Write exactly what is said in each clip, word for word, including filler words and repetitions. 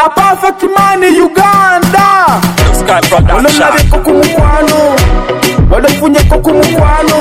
A perfect man in Uganda. Ololabeko kumukwano Wadafunyeko kumukwano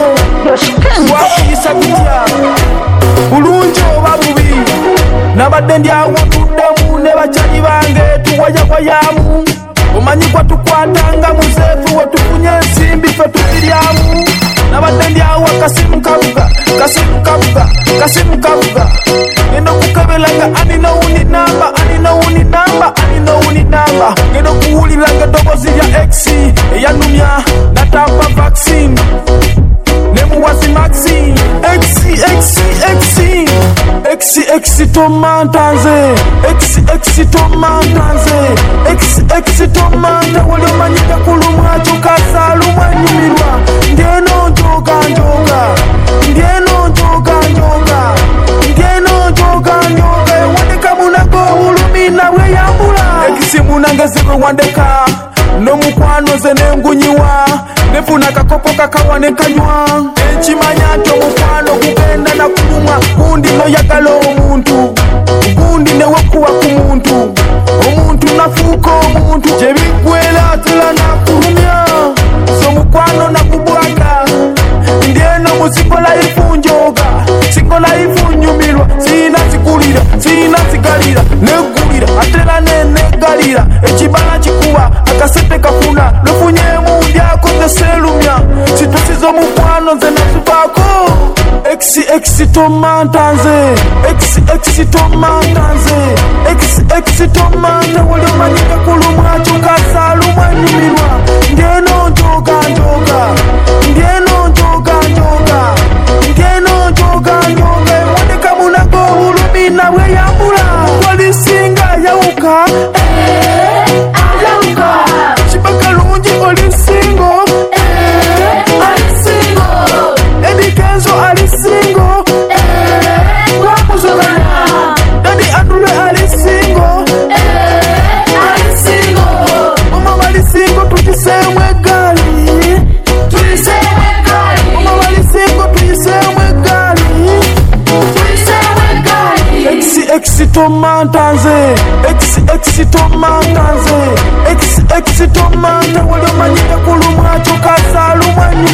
Wapisa kutya Bulungi oba bubi Nabadde ndyawo tuddamu ne bachali bange tuwayawayamu Omanyi kwa tukwatanga muzefu wetufunye ensimbi fe tukiryamu Nabadde ndyawo kasimu kabuga Kasimu kabuga Kasimu kabuga Ngendo kukebelanga ani no uni namba Ani no uni namba Ani no uni namba Ngendo kuwulilanga dogozi ya exi Eyanumya natamba vaccine Nemuwazi maxi Exi exi exi Exi exi tomantanze Exi exi tomantanze Exi exi tomanta Wali omanyika kulumwa chukasa lumwa nyumirwa Ndieno njoga njoga Ndieno njoga njoga Ndieno njoga njoga Wandeka munago ulumina weyambula Exi munangezekwe wandeka No mukwano ze nengunyiwa Nefuna kakopo kakawa nekanywa Enchimanya nto mukwano kugenda na kulumwa Gundi no yagala omuntu Gundi ne wekuwa kumuntu Omuntu nafuko omuntu Jebigwela tula na kulumya So mukwano na kubwaka Ndieno musikola ifunjoga Sikola ifunyumirwa Sina sikulira, sina sigalira Negulira, atela ne negalira Echibala chikuwa, akasete kafuna Lufunye mundi akote selumya Situsizo mukwano nze nasubako Exi exi tomantanze Exi exi tomantanze Exi exi tomanta Wali omanyika kulumwa chukasa lumwa nyumirwa Ndieno njoga njoga Ndieno njoga njoga Ndieno njoga njoga Wandeka munago ulumina weyambula Wali singa yauka Eh, yauka Chibakalunji oli singo Eh, ali singo Eddie Kenzo ali singo Eh, wakuzogana Daddy Andule ali singo Eh, ali singo Mama wali singo tujisemwe gali Tujisemwe gali Mama wali singo tujisemwe gali Tujisemwe gali Exi exi tomantanze Exi exi tomantanze Exi exi tomanta Wali omanyika kulumwa chukasa lumwa